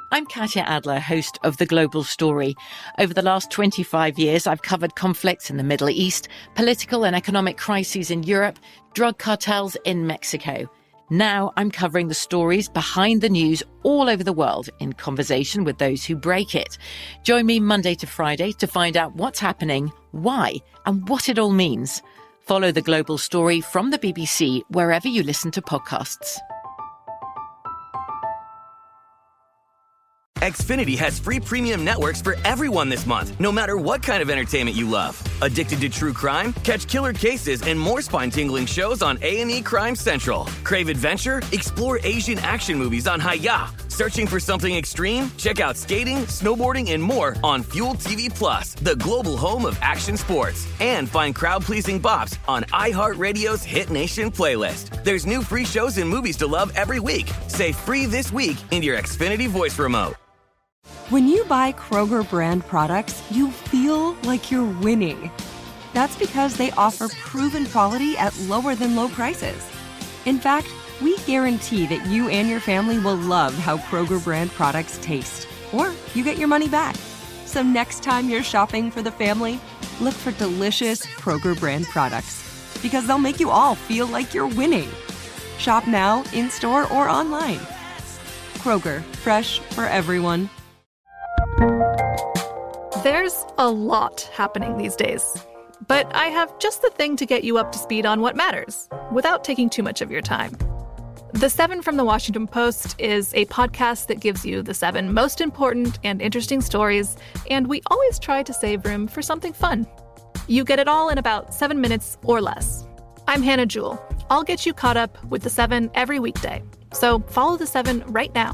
I'm Katya Adler, host of The Global Story. Over the last 25 years, I've covered conflicts in the Middle East, political and economic crises in Europe, drug cartels in Mexico. Now I'm covering the stories behind the news all over the world in conversation with those who break it. Join me Monday to Friday to find out what's happening, why, and what it all means. Follow The Global Story from the BBC wherever you listen to podcasts. Xfinity has free premium networks for everyone this month, no matter what kind of entertainment you love. Addicted to true crime? Catch killer cases and more spine-tingling shows on A&E Crime Central. Crave adventure? Explore Asian action movies on Hi-YAH. Searching for something extreme? Check out skating, snowboarding, and more on Fuel TV Plus, the global home of action sports. And find crowd-pleasing bops on iHeartRadio's Hit Nation playlist. There's new free shows and movies to love every week. Say free this week in your Xfinity voice remote. When you buy Kroger brand products, you feel like you're winning. That's because they offer proven quality at lower than low prices. In fact, we guarantee that you and your family will love how Kroger brand products taste, or you get your money back. So next time you're shopping for the family, look for delicious Kroger brand products, because they'll make you all feel like you're winning. Shop now, in-store, or online. Kroger, fresh for everyone. There's a lot happening these days, but I have just the thing to get you up to speed on what matters, without taking too much of your time. The 7 from the Washington Post is a podcast that gives you the 7 most important and interesting stories, and we always try to save room for something fun. You get it all in about 7 minutes or less. I'm Hannah Jewell. I'll get you caught up with the 7 every weekday, so follow the 7 right now.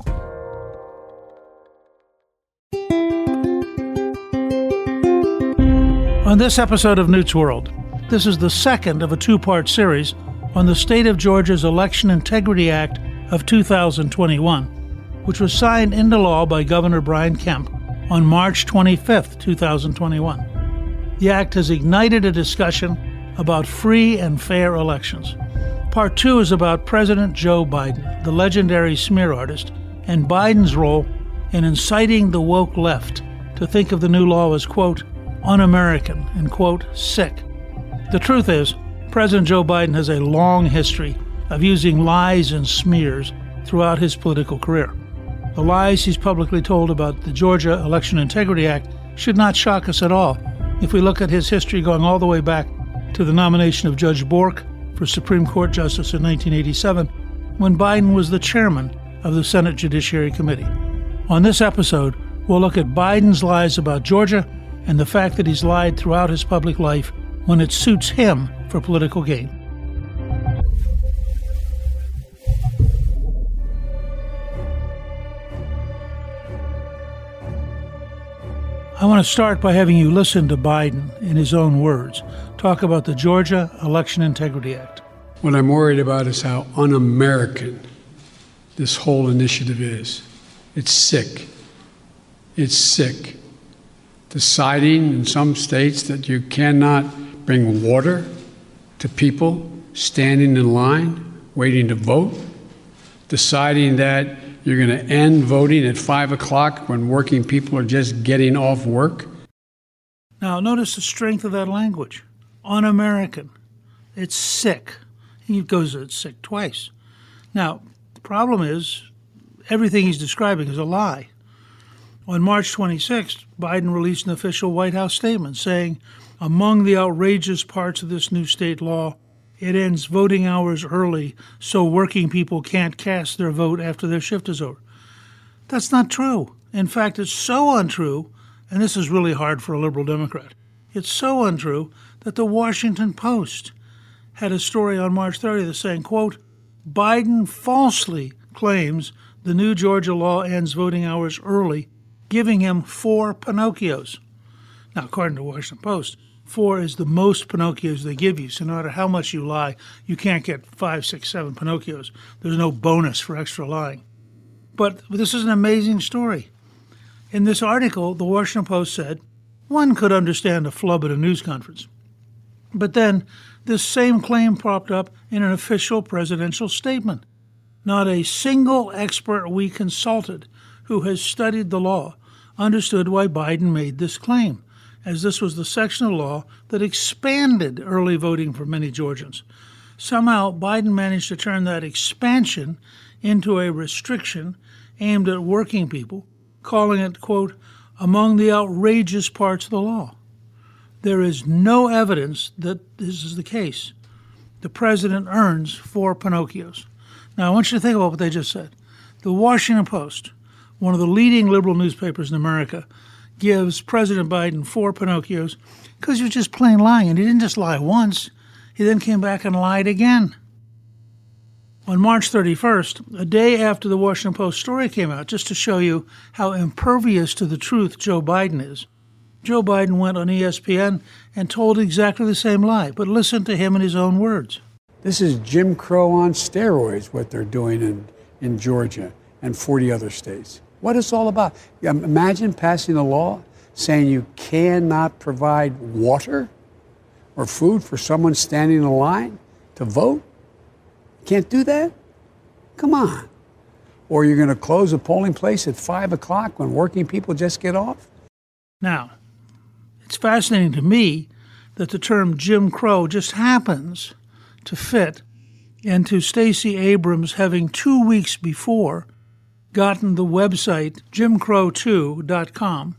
On this episode of Newt's World, this is the second of a 2-part series on the state of Georgia's Election Integrity Act of 2021, which was signed into law by Governor Brian Kemp on March 25, 2021. The act has ignited a discussion about free and fair elections. Part 2 is about President Joe Biden, the legendary smear artist, and Biden's role in inciting the woke left to think of the new law as, quote, un-American and, quote, sick. The truth is, President Joe Biden has a long history of using lies and smears throughout his political career. The lies he's publicly told about the Georgia Election Integrity Act should not shock us at all if we look at his history going all the way back to the nomination of Judge Bork for Supreme Court Justice in 1987, when Biden was the chairman of the Senate Judiciary Committee. On this episode, we'll look at Biden's lies about Georgia and the fact that he's lied throughout his public life when it suits him for political gain. I want to start by having you listen to Biden in his own words talk about the Georgia Election Integrity Act. What I'm worried about is how un-American this whole initiative is. It's sick. It's sick. Deciding in some states that you cannot bring water to people standing in line, waiting to vote. Deciding that you're going to end voting at 5 o'clock when working people are just getting off work. Now, notice the strength of that language. Un-American. It's sick. He goes, it's sick twice. Now, the problem is everything he's describing is a lie. On March 26th, Biden released an official White House statement saying, among the outrageous parts of this new state law, it ends voting hours early so working people can't cast their vote after their shift is over. That's not true. In fact, it's so untrue, and this is really hard for a liberal Democrat. It's so untrue that the Washington Post had a story on March 30th saying, quote, Biden falsely claims the new Georgia law ends voting hours early, giving him 4 Pinocchios. Now, according to the Washington Post, 4 is the most Pinocchios they give you. So no matter how much you lie, you can't get 5, 6, 7 Pinocchios. There's no bonus for extra lying. But this is an amazing story. In this article, the Washington Post said, one could understand a flub at a news conference. But then this same claim popped up in an official presidential statement. Not a single expert we consulted who has studied the law understood why Biden made this claim, as this was the section of law that expanded early voting for many Georgians. Somehow, Biden managed to turn that expansion into a restriction aimed at working people, calling it, quote, among the outrageous parts of the law. There is no evidence that this is the case. The president earns 4 Pinocchios. Now, I want you to think about what they just said. The Washington Post, one of the leading liberal newspapers in America, gives President Biden 4 Pinocchios because he was just plain lying. And he didn't just lie once. He then came back and lied again. On March 31st, a day after the Washington Post story came out, just to show you how impervious to the truth Joe Biden is, Joe Biden went on ESPN and told exactly the same lie, but listen to him in his own words. This is Jim Crow on steroids, what they're doing in Georgia and 40 other states. What it's all about. Imagine passing a law saying you cannot provide water or food for someone standing in a line to vote. Can't do that? Come on. Or you're going to close a polling place at 5 o'clock when working people just get off? Now, it's fascinating to me that the term Jim Crow just happens to fit into Stacey Abrams having 2 weeks before gotten the website jimcrow2.com.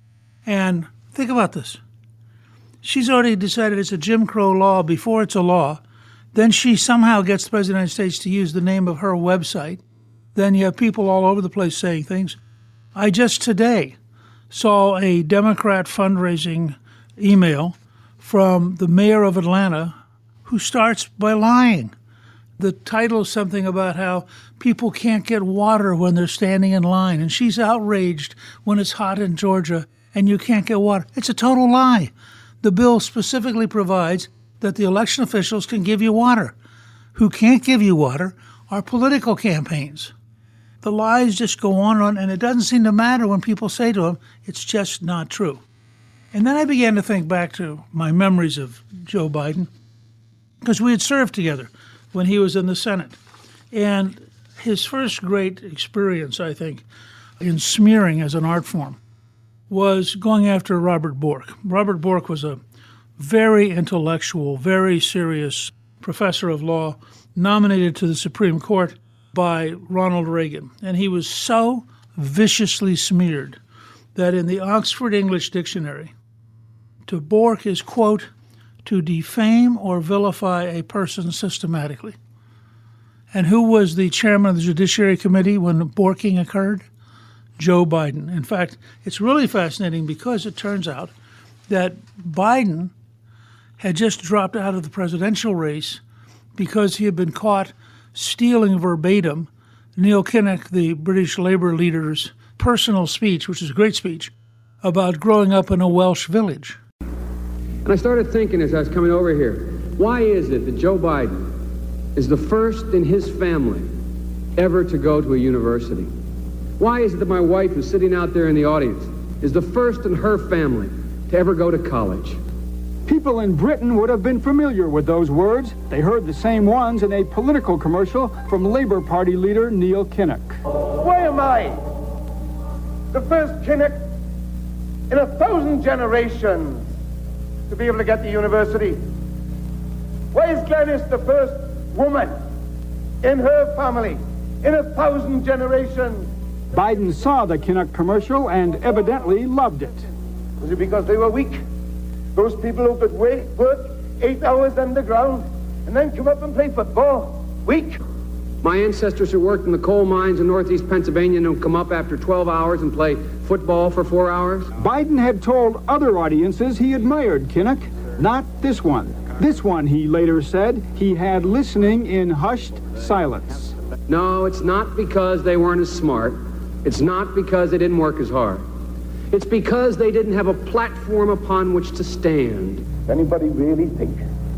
And think about this. She's already decided it's a Jim Crow law before it's a law. Then she somehow gets the President of the United States to use the name of her website. Then you have people all over the place saying things. I just today saw a Democrat fundraising email from the mayor of Atlanta who starts by lying. The title is something about how people can't get water when they're standing in line, and she's outraged when it's hot in Georgia and you can't get water. It's a total lie. The bill specifically provides that the election officials can give you water. Who can't give you water are political campaigns. The lies just go on, and it doesn't seem to matter when people say to them, it's just not true. And then I began to think back to my memories of Joe Biden, because we had served together when he was in the Senate. And his first great experience, I think, in smearing as an art form was going after Robert Bork. Robert Bork was a very intellectual, very serious professor of law, nominated to the Supreme Court by Ronald Reagan. And he was so viciously smeared that in the Oxford English Dictionary, to Bork is, quote, to defame or vilify a person systematically. And who was the chairman of the Judiciary Committee when Borking occurred? Joe Biden. In fact, it's really fascinating because it turns out that Biden had just dropped out of the presidential race because he had been caught stealing verbatim Neil Kinnock, the British Labour leader's personal speech, which is a great speech, about growing up in a Welsh village. And I started thinking as I was coming over here, why is it that Joe Biden is the first in his family ever to go to a university? Why is it that my wife, who's sitting out there in the audience, is the first in her family to ever go to college? People in Britain would have been familiar with those words. They heard the same ones in a political commercial from Labour Party leader Neil Kinnock. Why am I the first Kinnock in 1,000 generations to be able to get to university? Why is Glenys the first woman in her family in 1,000 generations? Biden saw the Kinnock commercial and evidently loved it. Was it because they were weak? Those people who could work 8 hours underground and then come up and play football? Weak? My ancestors who worked in the coal mines in northeast Pennsylvania and come up after 12 hours and play football for 4 hours? Biden had told other audiences he admired Kinnock, not this one. This one, he later said, he had listening in hushed silence. No, it's not because they weren't as smart. It's not because they didn't work as hard. It's because they didn't have a platform upon which to stand. Does anybody really think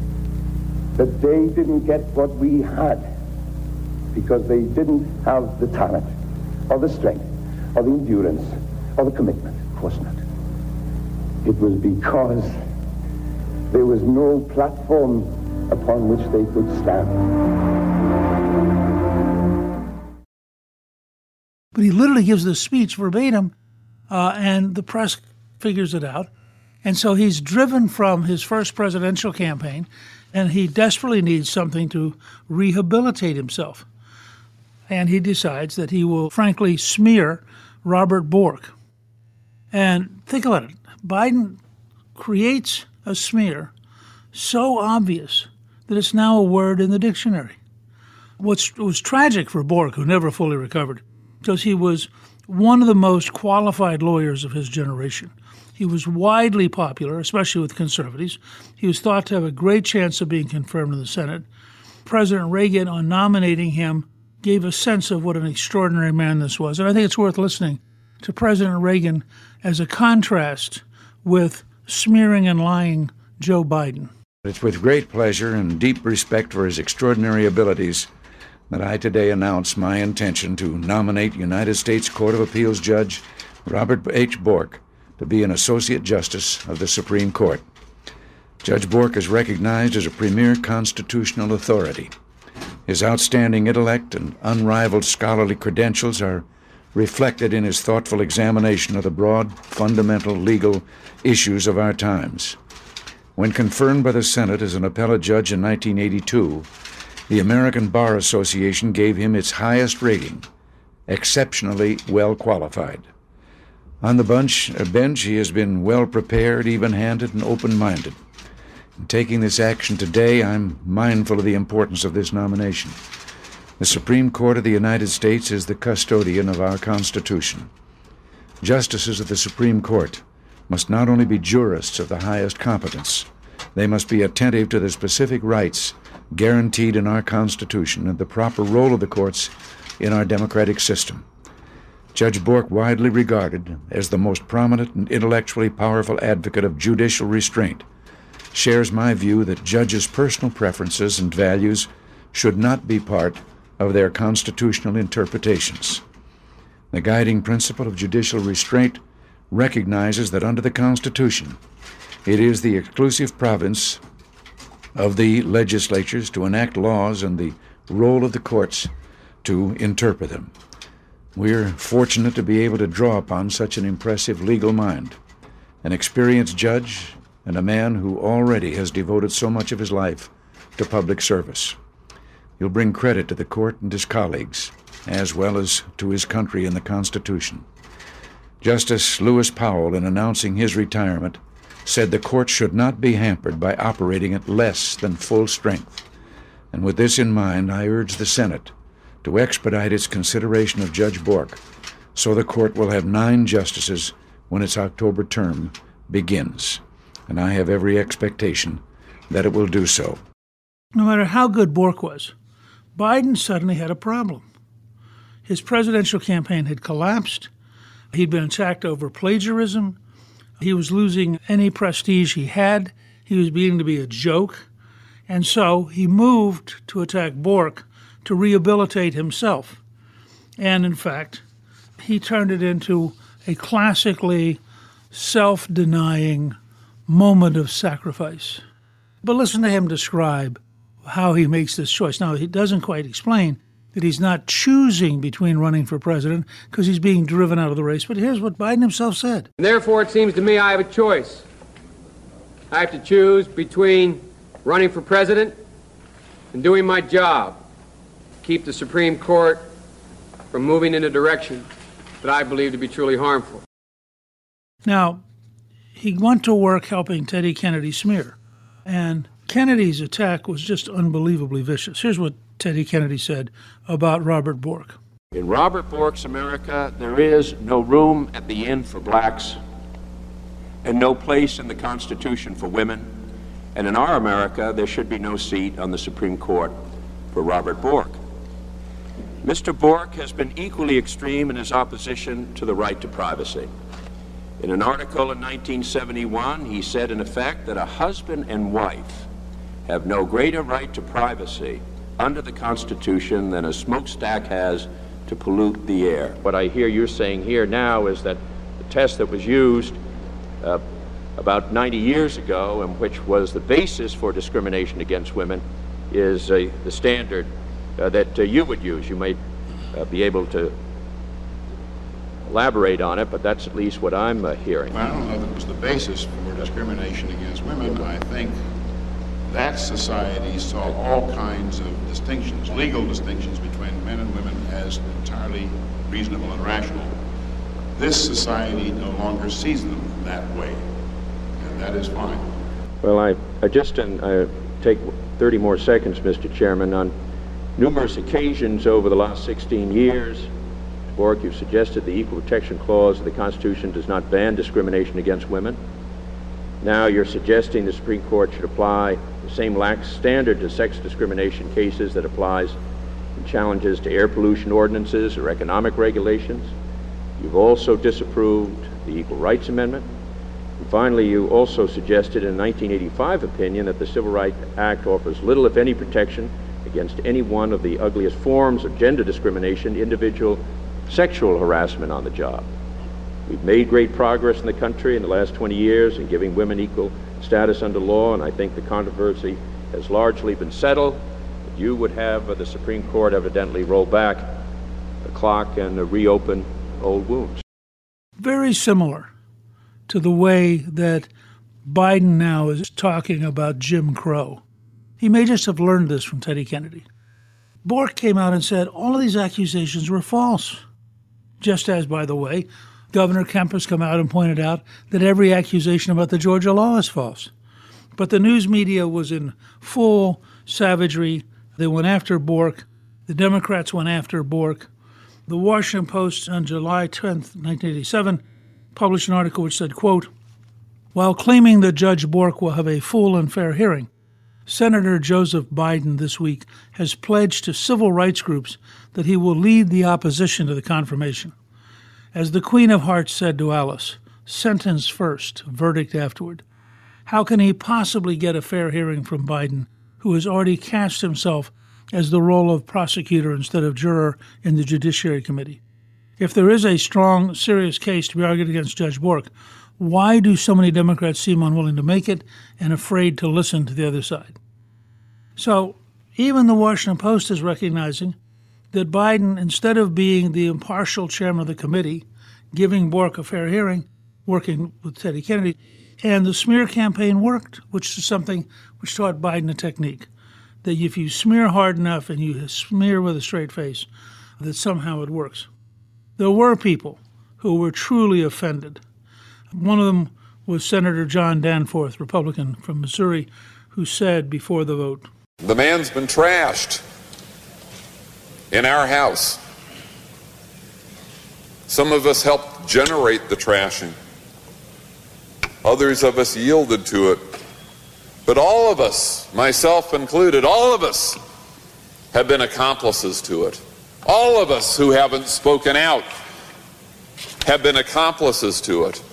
that they didn't get what we had because they didn't have the talent or the strength or the endurance or the commitment? Of course not. It was because there was no platform upon which they could stand. But he literally gives this speech verbatim, and the press figures it out. And so he's driven from his first presidential campaign, and he desperately needs something to rehabilitate himself. And he decides that he will, frankly, smear Robert Bork. And think about it. Biden creates a smear so obvious that it's now a word in the dictionary. What was tragic for Bork, who never fully recovered, because he was one of the most qualified lawyers of his generation. He was widely popular, especially with conservatives. He was thought to have a great chance of being confirmed in the Senate. President Reagan, on nominating him, gave a sense of what an extraordinary man this was. And I think it's worth listening to President Reagan as a contrast with smearing and lying Joe Biden. It's with great pleasure and deep respect for his extraordinary abilities that I today announce my intention to nominate United States Court of Appeals Judge Robert H. Bork to be an Associate Justice of the Supreme Court. Judge Bork is recognized as a premier constitutional authority. His outstanding intellect and unrivaled scholarly credentials are reflected in his thoughtful examination of the broad, fundamental legal issues of our times. When confirmed by the Senate as an appellate judge in 1982, the American Bar Association gave him its highest rating, exceptionally well qualified. On the bench, he has been well prepared, even-handed, and open-minded. In taking this action today, I'm mindful of the importance of this nomination. The Supreme Court of the United States is the custodian of our Constitution. Justices of the Supreme Court must not only be jurists of the highest competence, they must be attentive to the specific rights guaranteed in our Constitution and the proper role of the courts in our democratic system. Judge Bork, widely regarded as the most prominent and intellectually powerful advocate of judicial restraint, shares my view that judges' personal preferences and values should not be part of their constitutional interpretations. The guiding principle of judicial restraint recognizes that under the Constitution, it is the exclusive province of the legislatures to enact laws and the role of the courts to interpret them. We're fortunate to be able to draw upon such an impressive legal mind, an experienced judge, and a man who already has devoted so much of his life to public service. He'll bring credit to the court and his colleagues, as well as to his country and the Constitution. Justice Lewis Powell, in announcing his retirement, said the court should not be hampered by operating at less than full strength. And with this in mind, I urge the Senate to expedite its consideration of Judge Bork so the court will have 9 justices when its October term begins. And I have every expectation that it will do so. No matter how good Bork was, Biden suddenly had a problem. His presidential campaign had collapsed. He'd been attacked over plagiarism. He was losing any prestige he had. He was beginning to be a joke. And so he moved to attack Bork to rehabilitate himself. And in fact, he turned it into a classically self-denying moment of sacrifice. But listen to him describe how he makes this choice. Now, he doesn't quite explain that he's not choosing between running for president because he's being driven out of the race. But here's what Biden himself said. And therefore, it seems to me I have a choice. I have to choose between running for president and doing my job, keep the Supreme Court from moving in a direction that I believe to be truly harmful. Now, he went to work helping Teddy Kennedy smear, and Kennedy's attack was just unbelievably vicious. Here's what Teddy Kennedy said about Robert Bork. In Robert Bork's America, there is no room at the inn for blacks and no place in the Constitution for women. And in our America, there should be no seat on the Supreme Court for Robert Bork. Mr. Bork has been equally extreme in his opposition to the right to privacy. In an article in 1971, he said, in effect, that a husband and wife have no greater right to privacy under the Constitution than a smokestack has to pollute the air. What I hear you're saying here now is that the test that was used about 90 years ago, and which was the basis for discrimination against women, is the standard that you would use. You may be able to elaborate on it, but that's at least what I'm hearing. Well, I don't know that it was the basis for discrimination against women. I think that society saw all kinds of distinctions, legal distinctions between men and women as entirely reasonable and rational. This society no longer sees them that way, and that is fine. Well, I just take 30 more seconds, Mr. Chairman. On numerous occasions over the last 16 years, Bork, you've suggested the Equal Protection Clause of the Constitution does not ban discrimination against women. Now you're suggesting the Supreme Court should apply the same lax standard to sex discrimination cases that applies in challenges to air pollution ordinances or economic regulations. You've also disapproved the Equal Rights Amendment. And finally, you also suggested in a 1985 opinion that the Civil Rights Act offers little, if any, protection against any one of the ugliest forms of gender discrimination, individual sexual harassment on the job. We've made great progress in the country in the last 20 years in giving women equal status under law, and I think the controversy has largely been settled. But you would have the Supreme Court evidently roll back the clock and reopen old wounds. Very similar to the way that Biden now is talking about Jim Crow. He may just have learned this from Teddy Kennedy. Bork came out and said all of these accusations were false. Just as, by the way, Governor Kemp has come out and pointed out that every accusation about the Georgia law is false. But the news media was in full savagery. They went after Bork. The Democrats went after Bork. The Washington Post on July 10th, 1987, published an article which said, quote, while claiming that Judge Bork will have a full and fair hearing, Senator Joseph Biden this week has pledged to civil rights groups that he will lead the opposition to the confirmation. As the Queen of Hearts said to Alice, sentence first, verdict afterward. How can he possibly get a fair hearing from Biden, who has already cast himself as the role of prosecutor instead of juror in the Judiciary Committee? If there is a strong, serious case to be argued against Judge Bork, why do so many Democrats seem unwilling to make it and afraid to listen to the other side? So even the Washington Post is recognizing that Biden, instead of being the impartial chairman of the committee, giving Bork a fair hearing, working with Teddy Kennedy, and the smear campaign worked, which is something which taught Biden a technique, that if you smear hard enough and you smear with a straight face, that somehow it works. There were people who were truly offended. One of them was Senator John Danforth, Republican from Missouri, who said before the vote, the man's been trashed in our House. Some of us helped generate the trashing. Others of us yielded to it. But all of us, myself included, all of us have been accomplices to it. All of us who haven't spoken out have been accomplices to it.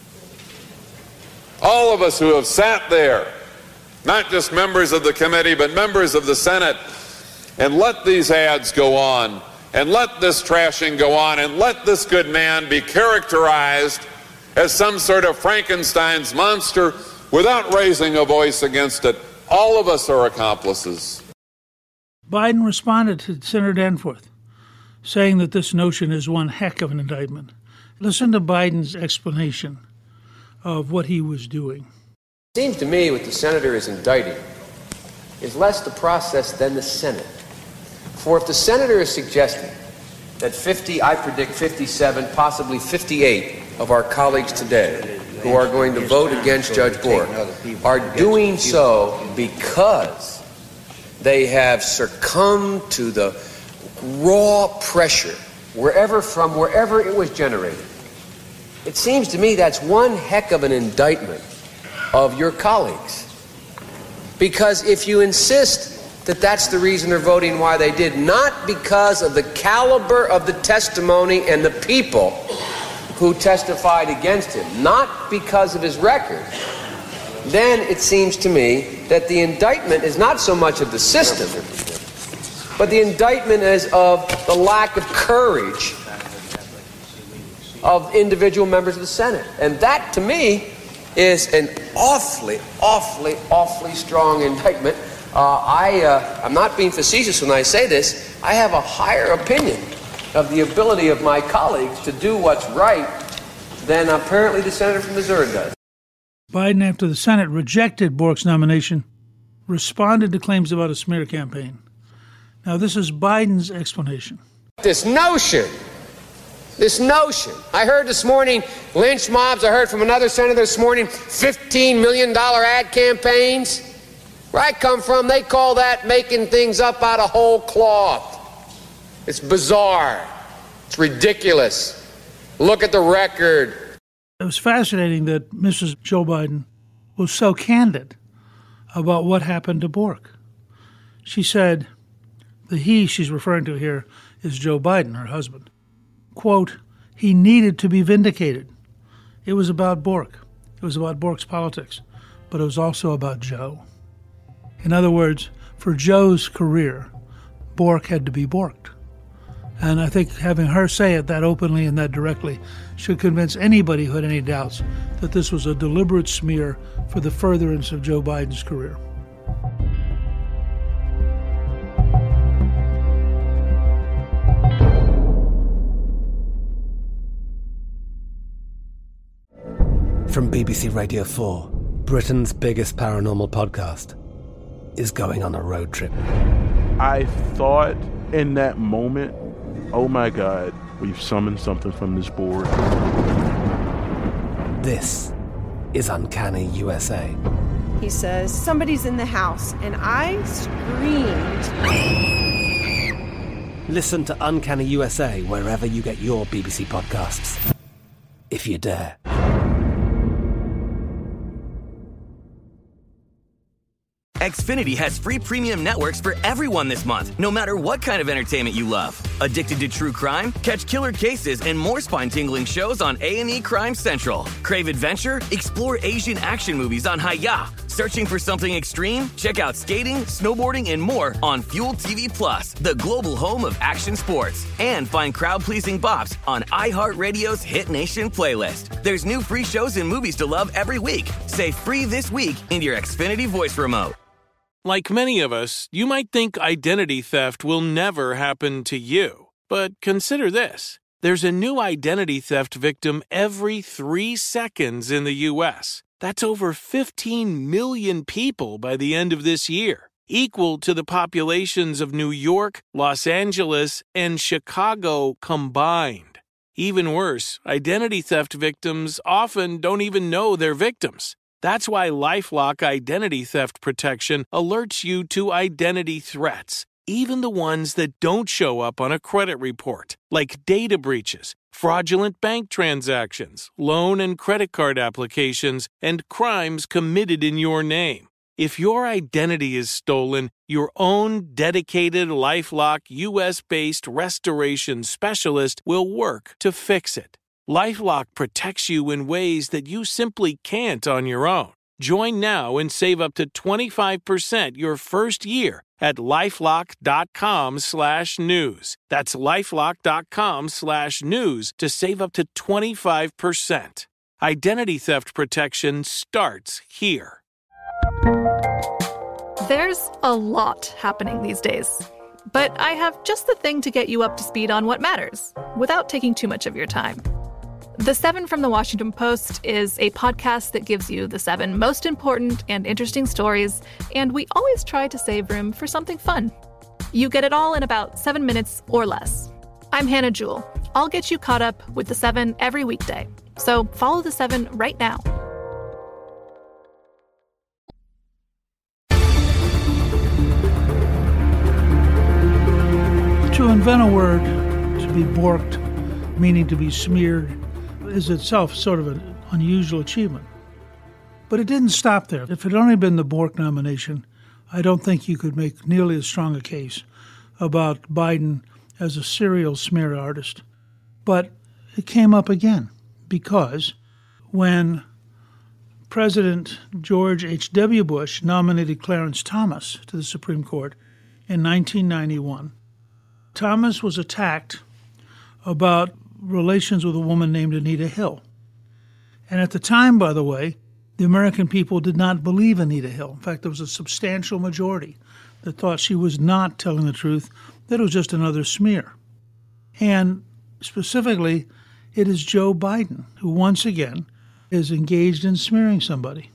All of us who have sat there, not just members of the committee, but members of the Senate, and let these ads go on, and let this trashing go on, and let this good man be characterized as some sort of Frankenstein's monster without raising a voice against it. All of us are accomplices. Biden responded to Senator Danforth, saying that this notion is one heck of an indictment. Listen to Biden's explanation of what he was doing. It seems to me what the senator is indicting is less the process than the Senate. For if the senator is suggesting that 50, I predict 57, possibly 58 of our colleagues today who are going to vote against Judge Bork are doing so because they have succumbed to the raw pressure wherever it was generated. It seems to me that's one heck of an indictment of your colleagues. Because if you insist that that's the reason they're voting why they did, not because of the caliber of the testimony and the people who testified against him, not because of his record, then it seems to me that the indictment is not so much of the system, but the indictment is of the lack of courage of individual members of the Senate. And that, to me, is an awfully strong indictment. I'm not being facetious when I say this. I have a higher opinion of the ability of my colleagues to do what's right than apparently the senator from Missouri does. Biden, after the Senate rejected Bork's nomination, responded to claims about a smear campaign. Now, this is Biden's explanation. This notion, I heard this morning lynch mobs, I heard from another senator this morning, $15 million ad campaigns. Where I come from, they call that making things up out of whole cloth. It's bizarre. It's ridiculous. Look at the record. It was fascinating that Mrs. Joe Biden was so candid about what happened to Bork. She said, the he she's referring to here is Joe Biden, her husband. Quote, he needed to be vindicated. It was about Bork. It was about Bork's politics, but it was also about Joe. In other words, for Joe's career, Bork had to be borked. And I think having her say it that openly and that directly should convince anybody who had any doubts that this was a deliberate smear for the furtherance of Joe Biden's career. From BBC Radio 4, Britain's biggest paranormal podcast is going on a road trip. I thought in that moment, oh my God, we've summoned something from this board. This is Uncanny USA. He says, somebody's in the house, and I screamed. Listen to Uncanny USA wherever you get your BBC podcasts, if you dare. Xfinity has free premium networks for everyone this month, no matter what kind of entertainment you love. Addicted to true crime? Catch killer cases and more spine-tingling shows on A&E Crime Central. Crave adventure? Explore Asian action movies on Hi-YAH. Searching for something extreme? Check out skating, snowboarding, and more on Fuel TV Plus, the global home of action sports. And find crowd-pleasing bops on iHeartRadio's Hit Nation playlist. There's new free shows and movies to love every week. Say free this week in your Xfinity voice remote. Like many of us, you might think identity theft will never happen to you. But consider this. There's a new identity theft victim every 3 seconds in the U.S. That's over 15 million people by the end of this year, equal to the populations of New York, Los Angeles, and Chicago combined. Even worse, identity theft victims often don't even know they're victims. That's why LifeLock Identity Theft Protection alerts you to identity threats, even the ones that don't show up on a credit report, like data breaches, fraudulent bank transactions, loan and credit card applications, and crimes committed in your name. If your identity is stolen, your own dedicated LifeLock U.S.-based restoration specialist will work to fix it. LifeLock protects you in ways that you simply can't on your own. Join now and save up to 25% your first year at LifeLock.com/news. That's LifeLock.com/news to save up to 25%. Identity theft protection starts here. There's a lot happening these days, but I have just the thing to get you up to speed on what matters without taking too much of your time. The 7 from the Washington Post is a podcast that gives you the 7 most important and interesting stories, and we always try to save room for something fun. You get it all in about 7 minutes or less. I'm Hannah Jewell. I'll get you caught up with the 7 every weekday. So follow the 7 right now. To invent a word, to be borked, meaning to be smeared, is itself sort of an unusual achievement. But it didn't stop there. If it had only been the Bork nomination, I don't think you could make nearly as strong a case about Biden as a serial smear artist. But it came up again because when President George H.W. Bush nominated Clarence Thomas to the Supreme Court in 1991, Thomas was attacked about relations with a woman named Anita Hill. And at the time, by the way, the American people did not believe Anita Hill. In fact, there was a substantial majority that thought she was not telling the truth, that it was just another smear. And specifically, it is Joe Biden who once again is engaged in smearing somebody.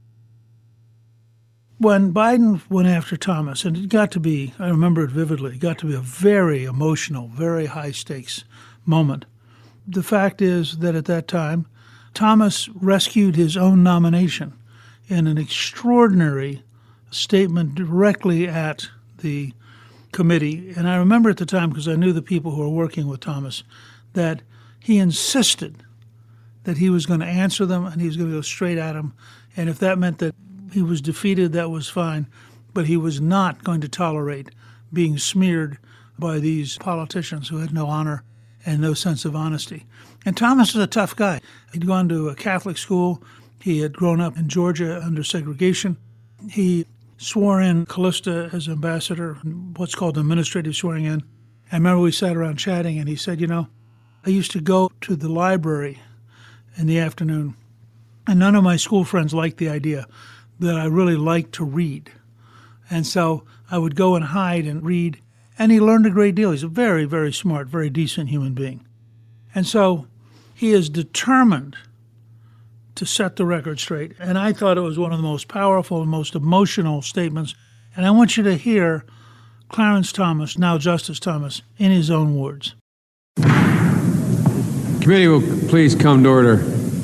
When Biden went after Thomas, and it got to be, I remember it vividly, it got to be a very emotional, very high-stakes moment. The fact is that at that time, Thomas rescued his own nomination in an extraordinary statement directly at the committee. And I remember at the time, because I knew the people who were working with Thomas, that he insisted that he was going to answer them and he was going to go straight at them. And if that meant that he was defeated, that was fine. But he was not going to tolerate being smeared by these politicians who had no honor and no sense of honesty. And Thomas was a tough guy. He'd gone to a Catholic school. He had grown up in Georgia under segregation. He swore in Callista as ambassador, what's called administrative swearing in. I remember we sat around chatting, and he said, I used to go to the library in the afternoon, and none of my school friends liked the idea that I really liked to read. And so I would go and hide and read, and he learned a great deal. He's a very, very smart, very decent human being. And so he is determined to set the record straight. And I thought it was one of the most powerful and most emotional statements. And I want you to hear Clarence Thomas, now Justice Thomas, in his own words. Committee will please come to order.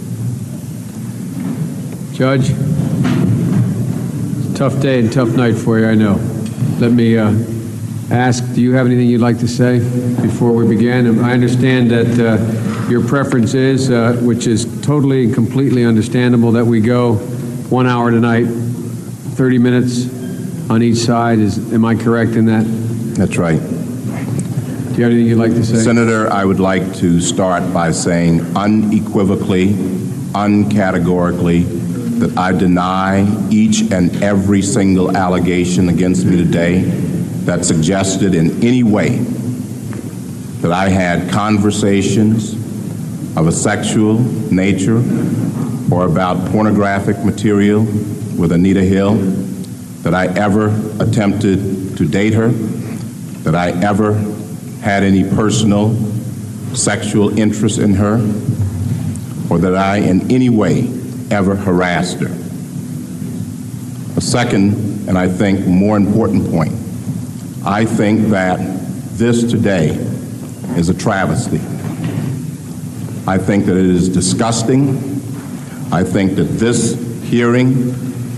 Judge, it's a tough day and tough night for you, I know. Let me ask, do you have anything you'd like to say before we begin? I understand that your preference is, which is totally and completely understandable, that we go 1 hour tonight, 30 minutes on each side. Am I correct in that? That's right. Do you have anything you'd like to say? Senator, I would like to start by saying unequivocally, uncategorically, that I deny each and every single allegation against me today that suggested in any way that I had conversations of a sexual nature or about pornographic material with Anita Hill, that I ever attempted to date her, that I ever had any personal sexual interest in her, or that I in any way ever harassed her. A second, and I think more important point, I think that this today is a travesty. I think that it is disgusting. I think that this hearing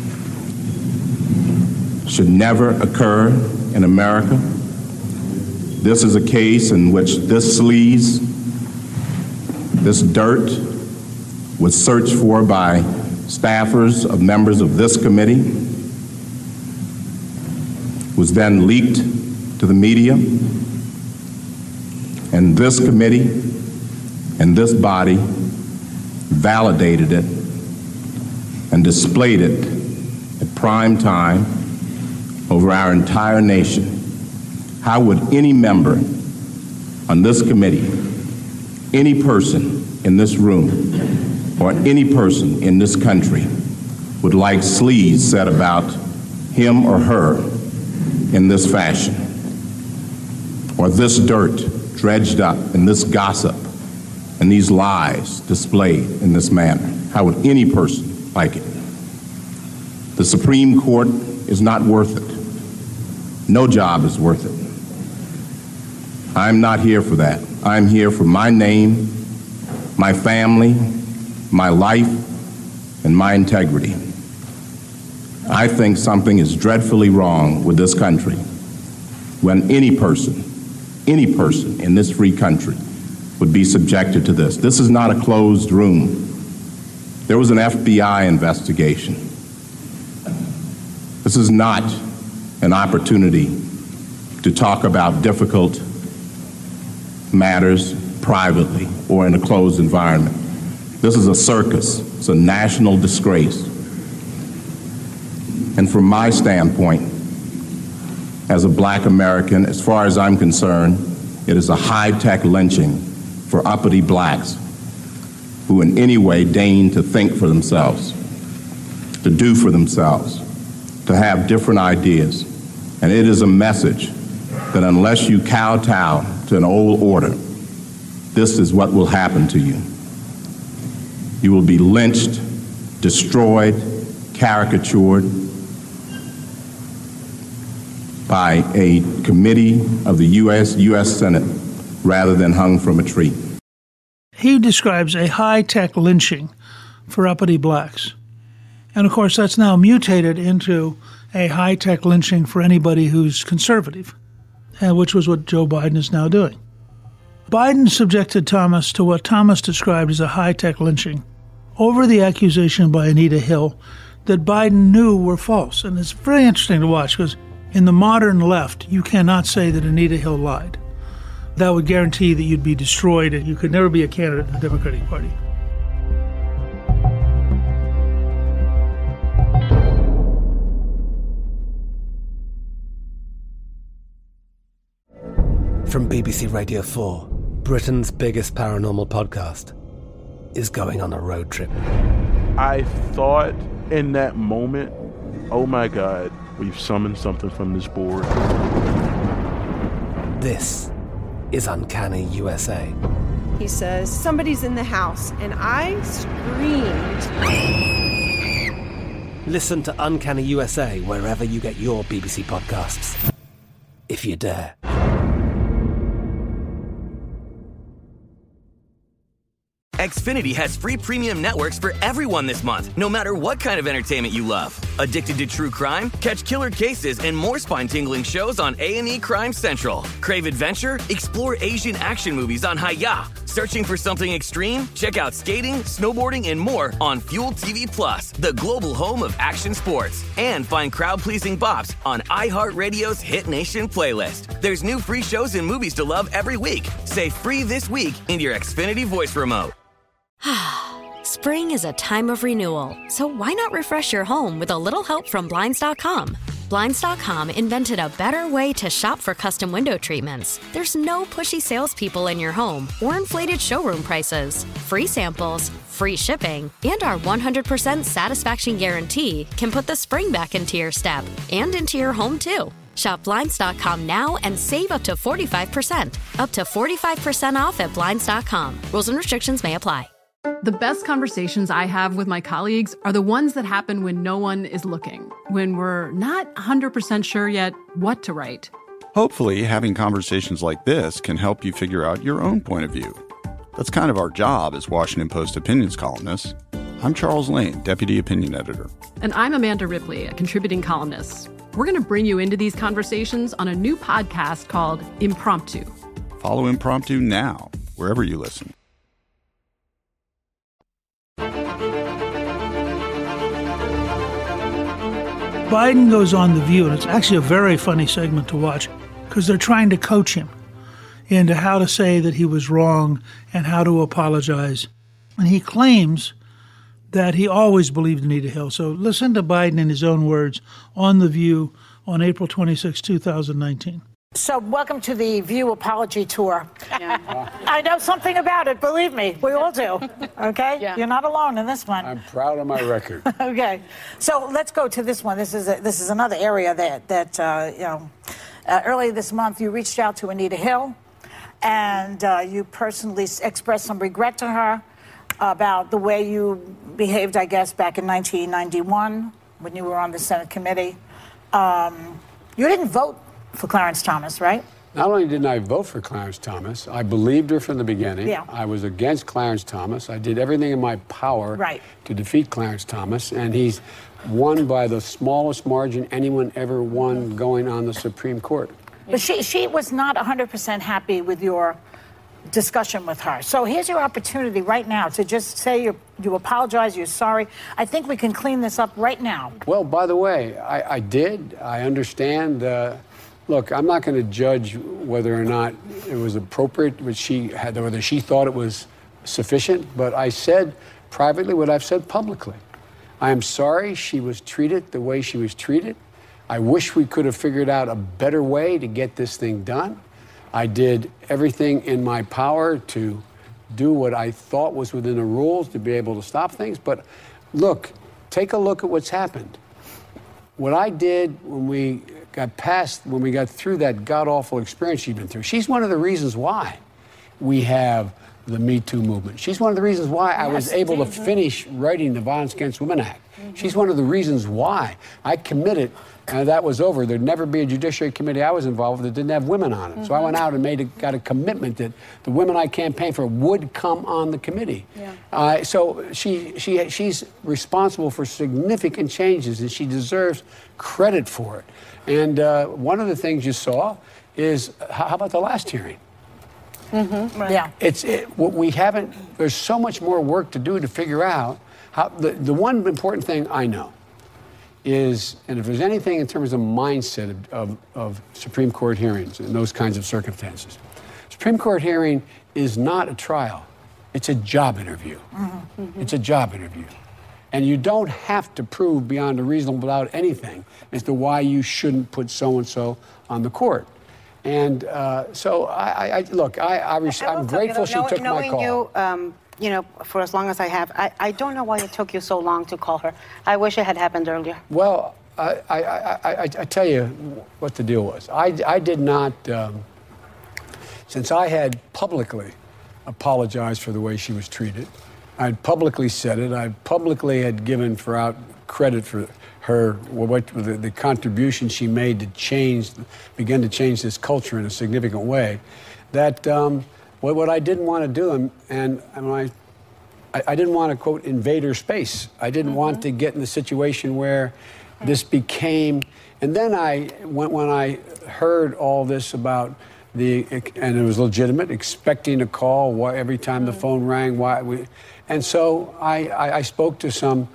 should never occur in America. This is a case in which this sleaze, this dirt, was searched for by staffers of members of this committee, was then leaked to the media, and this committee and this body validated it and displayed it at prime time over our entire nation. How would any member on this committee, any person in this room, or any person in this country would like sleaze said about him or her in this fashion, or this dirt dredged up, and this gossip and these lies displayed in this manner? How would any person like it? The Supreme Court is not worth it. No job is worth it. I'm not here for that. I'm here for my name, my family, my life, and my integrity. I think something is dreadfully wrong with this country when any person in this free country would be subjected to this. This is not a closed room. There was an FBI investigation. This is not an opportunity to talk about difficult matters privately or in a closed environment. This is a circus. It's a national disgrace. And from my standpoint, as a black American, as far as I'm concerned, it is a high-tech lynching for uppity blacks who in any way deign to think for themselves, to do for themselves, to have different ideas. And it is a message that unless you kowtow to an old order, this is what will happen to you. You will be lynched, destroyed, caricatured by a committee of the U.S. Senate rather than hung from a tree. He describes a high-tech lynching for uppity blacks. And, of course, that's now mutated into a high-tech lynching for anybody who's conservative, which was what Joe Biden is now doing. Biden subjected Thomas to what Thomas described as a high-tech lynching over the accusation by Anita Hill that Biden knew were false. And it's very interesting to watch because in the modern left, you cannot say that Anita Hill lied. That would guarantee that you'd be destroyed and you could never be a candidate in the Democratic Party. From BBC Radio 4, Britain's biggest paranormal podcast is going on a road trip. I thought in that moment, oh my God, we've summoned something from this board. This is Uncanny USA. He says, somebody's in the house, and I screamed. Listen to Uncanny USA wherever you get your BBC podcasts, if you dare. Xfinity has free premium networks for everyone this month, no matter what kind of entertainment you love. Addicted to true crime? Catch killer cases and more spine-tingling shows on A&E Crime Central. Crave adventure? Explore Asian action movies on Hi-YAH. Searching for something extreme? Check out skating, snowboarding, and more on Fuel TV Plus, the global home of action sports. And find crowd-pleasing bops on iHeartRadio's Hit Nation playlist. There's new free shows and movies to love every week. Say free this week in your Xfinity voice remote. Spring is a time of renewal, so why not refresh your home with a little help from Blinds.com? Blinds.com invented a better way to shop for custom window treatments. There's no pushy salespeople in your home or inflated showroom prices. Free samples, free shipping, and our 100% satisfaction guarantee can put the spring back into your step and into your home, too. Shop Blinds.com now and save up to 45%. Up to 45% off at Blinds.com. Rules and restrictions may apply. The best conversations I have with my colleagues are the ones that happen when no one is looking, when we're not 100% sure yet what to write. Hopefully, having conversations like this can help you figure out your own point of view. That's kind of our job as Washington Post opinions columnists. I'm Charles Lane, Deputy Opinion Editor. And I'm Amanda Ripley, a contributing columnist. We're going to bring you into these conversations on a new podcast called Impromptu. Follow Impromptu now, wherever you listen. Biden goes on The View, and it's actually a very funny segment to watch because they're trying to coach him into how to say that he was wrong and how to apologize. And he claims that he always believed Anita Hill. So listen to Biden in his own words on The View on April 26, 2019. So welcome to the View Apology Tour. Yeah. I know something about it, believe me. We all do, okay? Yeah. You're not alone in this one. I'm proud of my record. Okay, so let's go to this one. This is another area that earlier this month you reached out to Anita Hill, and you personally expressed some regret to her about the way you behaved, I guess, back in 1991 when you were on the Senate committee. You didn't vote for Clarence Thomas, right? Not only didn't I vote for Clarence Thomas, I believed her from the beginning. Yeah. I was against Clarence Thomas. I did everything in my power to defeat Clarence Thomas, and he's won by the smallest margin anyone ever won going on the Supreme Court. But she was not 100% happy with your discussion with her. So here's your opportunity right now to just say you apologize, you're sorry. I think we can clean this up right now. Well, by the way, I did. I understand. Look, I'm not going to judge whether or not it was appropriate, whether she thought it was sufficient, but I said privately what I've said publicly. I am sorry she was treated the way she was treated. I wish we could have figured out a better way to get this thing done. I did everything in my power to do what I thought was within the rules to be able to stop things. But look, take a look at what's happened. What I did when we got through that god-awful experience she's been through, she's one of the reasons why. we have the Me Too movement. She's one of the reasons why I was able to finish writing the Violence Against Women Act. She's one of the reasons why I committed, and that was over. There'd never be a Judiciary Committee I was involved with that didn't have women on it. So I went out and got a commitment that the women I campaigned for would come on the committee. Yeah. So she's responsible for significant changes, and she deserves credit for it. And one of the things you saw is, how about the last hearing? Right. Yeah. We haven't, there's so much more work to do to figure out how, the one important thing I know is, and if there's anything in terms of mindset of Supreme Court hearings in those kinds of circumstances, Supreme Court hearing is not a trial. It's a job interview. It's a job interview. And you don't have to prove beyond a reasonable doubt anything as to why you shouldn't put so-and-so on the court. And so I'm grateful she took my call. Knowing you, for as long as I have, I don't know why it took you so long to call her. I wish it had happened earlier. Well, I tell you what the deal was. I did not, since I had publicly apologized for the way she was treated, I'd publicly said it, I publicly had given credit for her, the contribution she made to begin to change this culture in a significant way, that what I didn't want to do, and I didn't want to, quote, invade her space. I didn't want to get in the situation where this became, and then when I heard all this about and it was legitimate, expecting a call every time the phone rang, and so I spoke to some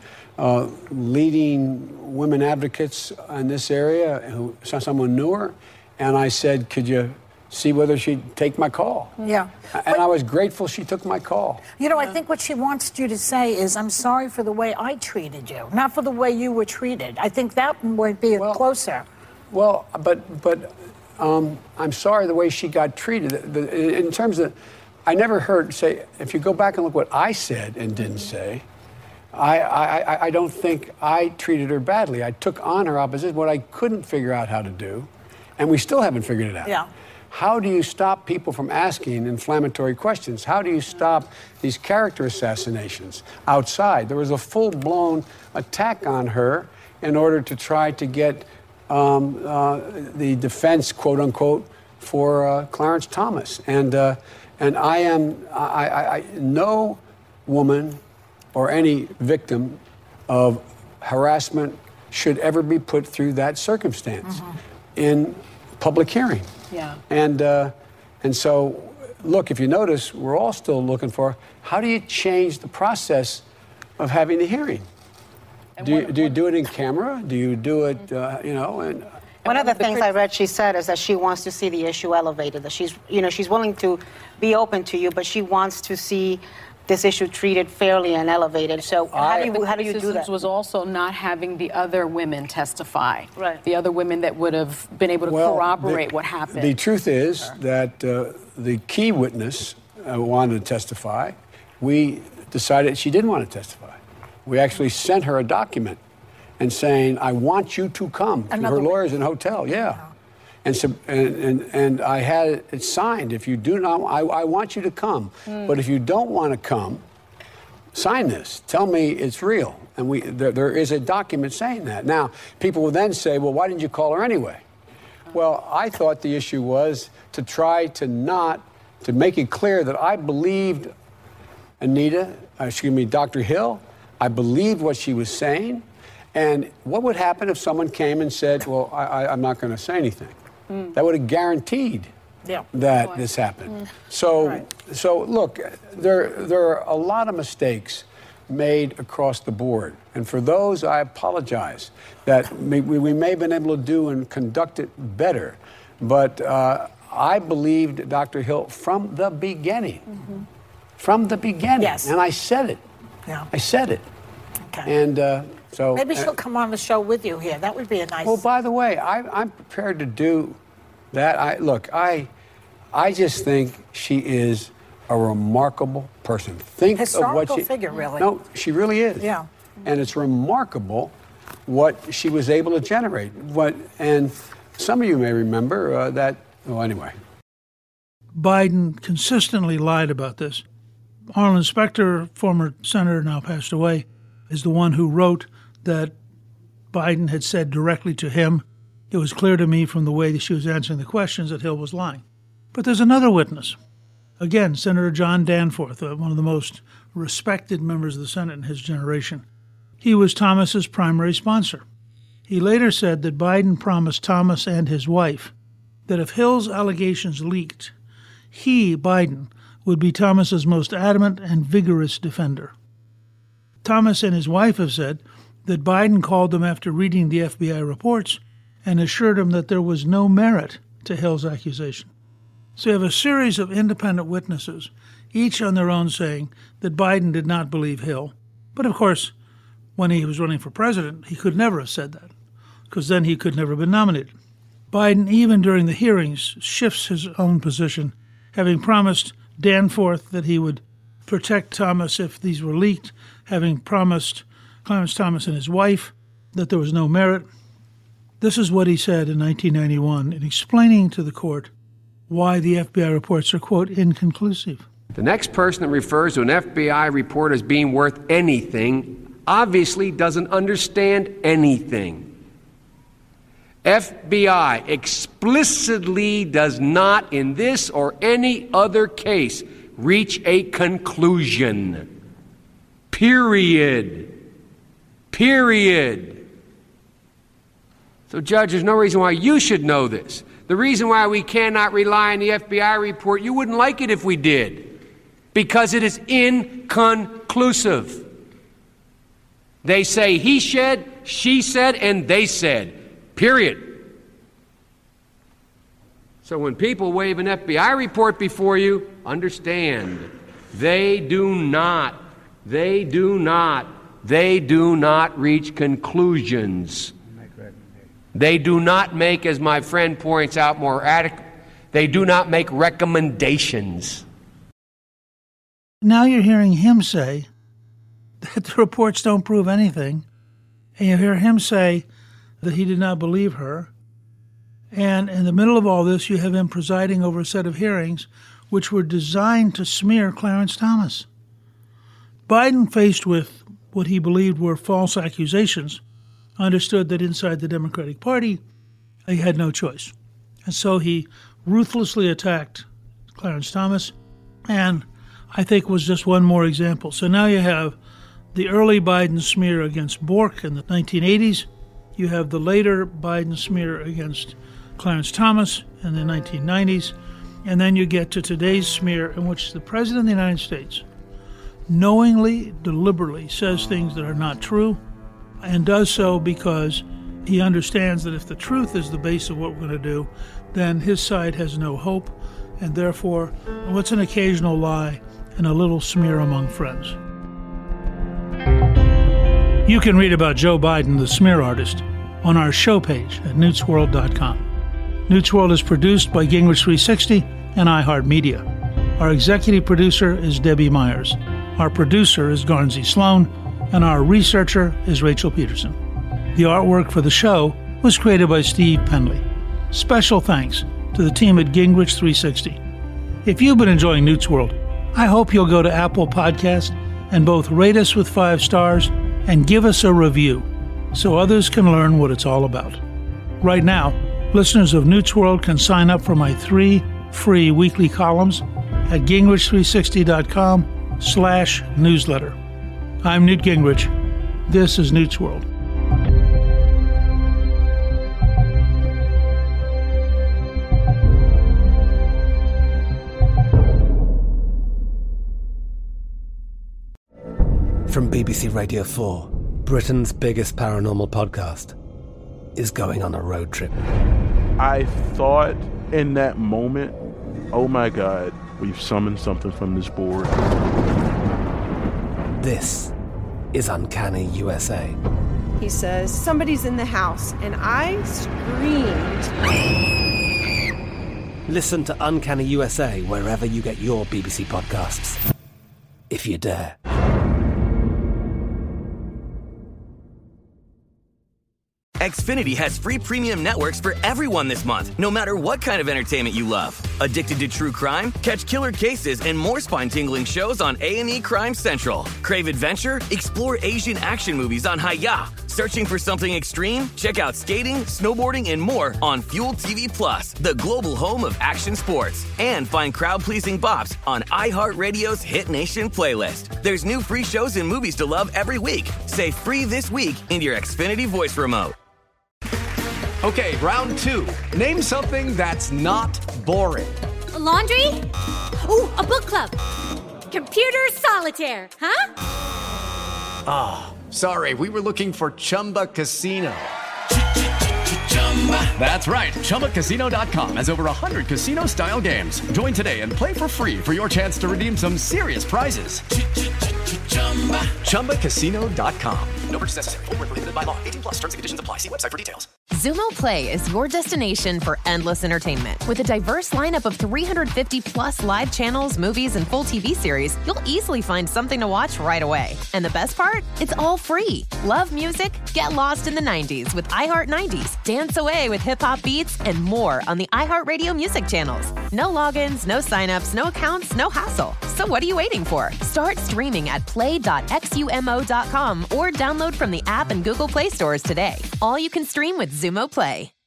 leading women advocates in this area, someone knew her, and I said, could you see whether she'd take my call? Yeah. And I was grateful she took my call. I think what she wants you to say is, I'm sorry for the way I treated you, not for the way you were treated. I think that would be closer. Well, but I'm sorry the way she got treated. In terms of, I never heard say, if you go back and look what I said and didn't say, I don't think I treated her badly. I took on her opposition, what I couldn't figure out how to do, and we still haven't figured it out. Yeah. How do you stop people from asking inflammatory questions? How do you stop these character assassinations outside? There was a full-blown attack on her in order to try to get the defense, quote unquote, for Clarence Thomas. And no woman or any victim of harassment should ever be put through that circumstance in public hearing. Yeah. And so, look, if you notice, we're all still looking for, how do you change the process of having the hearing? Do you do it in camera? Do you do it, And one of the things I read she said is that she wants to see the issue elevated, that she's willing to be open to you, but she wants to see this issue treated fairly and elevated. So how do you do that? Was also not having the other women testify. Right. The other women that would have been able to corroborate what happened. The truth is that the key witness wanted to testify. We decided she didn't want to testify. We actually sent her a document and saying, I want you to come to her lawyers in a hotel. Yeah. And so, and I had it signed. If you do not, I want you to come. But if you don't want to come, sign this. Tell me it's real. And there is a document saying that. Now, people will then say, well, why didn't you call her anyway? Well, I thought the issue was to try to make it clear that I believed Dr. Hill. I believed what she was saying. And what would happen if someone came and said, well, I'm not going to say anything? That would have guaranteed that this happened. So look, there are a lot of mistakes made across the board. And for those, I apologize that we may have been able to do and conduct it better. But I believed Dr. Hill from the beginning. From the beginning. Yes. And I said it. Yeah. I said it. Okay. And so maybe she'll come on the show with you here. That would be a nice. Well, by the way, I'm prepared to do that. I just think she is a remarkable person. Think historical of what she figure, really. No, she really is. Yeah. And it's remarkable what she was able to generate. And some of you may remember that. Well, anyway. Biden consistently lied about this. Arlen Specter, former senator, now passed away, is the one who wrote that Biden had said directly to him, it was clear to me from the way that she was answering the questions that Hill was lying. But there's another witness. Again, Senator John Danforth, one of the most respected members of the Senate in his generation. He was Thomas's primary sponsor. He later said that Biden promised Thomas and his wife that if Hill's allegations leaked, he, Biden, would be Thomas's most adamant and vigorous defender. Thomas and his wife have said that Biden called them after reading the FBI reports and assured him that there was no merit to Hill's accusation. So you have a series of independent witnesses, each on their own saying that Biden did not believe Hill. But of course, when he was running for president, he could never have said that, because then he could never have been nominated. Biden, even during the hearings, shifts his own position, having promised Danforth that he would protect Thomas if these were leaked, having promised Clarence Thomas and his wife that there was no merit. This is what he said in 1991 in explaining to the court why the FBI reports are, quote, inconclusive. The next person that refers to an FBI report as being worth anything obviously doesn't understand anything. FBI explicitly does not, in this or any other case, reach a conclusion. Period. So, Judge, there's no reason why you should know this. The reason why we cannot rely on the FBI report, you wouldn't like it if we did, because it is inconclusive. They say he said, she said, and they said. Period. So when people wave an FBI report before you, understand, they do not reach conclusions. They do not make, as my friend points out more adequate, they do not make recommendations. Now you're hearing him say that the reports don't prove anything, and you hear him say that he did not believe her. And in the middle of all this, you have him presiding over a set of hearings which were designed to smear Clarence Thomas. Biden, faced with what he believed were false accusations, understood that inside the Democratic Party, he had no choice. And so he ruthlessly attacked Clarence Thomas, and I think was just one more example. So now you have the early Biden smear against Bork in the 1980s. You have the later Biden smear against Clarence Thomas in the 1990s. And then you get to today's smear in which the President of the United States knowingly, deliberately says things that are not true, and does so because he understands that if the truth is the base of what we're going to do, then his side has no hope, and therefore, what's an occasional lie and a little smear among friends? You can read about Joe Biden, the smear artist, on our show page at newtsworld.com. Newt's World is produced by Gingrich 360 and iHeartMedia. Our executive producer is Debbie Myers. Our producer is Garnsey Sloan, and our researcher is Rachel Peterson. The artwork for the show was created by Steve Penley. Special thanks to the team at Gingrich 360. If you've been enjoying Newt's World, I hope you'll go to Apple Podcast and both rate us with 5 stars and give us a review so others can learn what it's all about. Right now, listeners of Newt's World can sign up for my 3 free weekly columns at gingrich360.com/newsletter. I'm Newt Gingrich. This is Newt's World. From BBC Radio 4, Britain's biggest paranormal podcast is going on a road trip. I thought in that moment, oh my God, we've summoned something from this board. This is Uncanny USA. He says, somebody's in the house, and I screamed. Listen to Uncanny USA wherever you get your BBC podcasts, if you dare. Xfinity has free premium networks for everyone this month, no matter what kind of entertainment you love. Addicted to true crime? Catch killer cases and more spine-tingling shows on A&E Crime Central. Crave adventure? Explore Asian action movies on Hi-Ya. Searching for something extreme? Check out skating, snowboarding, and more on Fuel TV Plus, the global home of action sports. And find crowd-pleasing bops on iHeartRadio's Hit Nation playlist. There's new free shows and movies to love every week. Say free this week in your Xfinity voice remote. Okay, round two. Name something that's not boring. A laundry? Ooh, a book club. Computer solitaire, huh? Ah, oh, sorry, we were looking for Chumba Casino. That's right, ChumbaCasino.com has over 100 casino-style games. Join today and play for free for your chance to redeem some serious prizes. ChumbaCasino.com. No purchase necessary. Void where prohibited by law. 18+. Terms and conditions apply. See website for details. Xumo Play is your destination for endless entertainment. With a diverse lineup of 350+ live channels, movies, and full TV series, you'll easily find something to watch right away. And the best part? It's all free. Love music? Get lost in the 90s with iHeart 90s. Dance away with hip-hop beats and more on the iHeartRadio music channels. No logins, no signups, no accounts, no hassle. So what are you waiting for? Start streaming at play.xumo.com or download from the app and Google Play stores today. All you can stream with Xumo Play.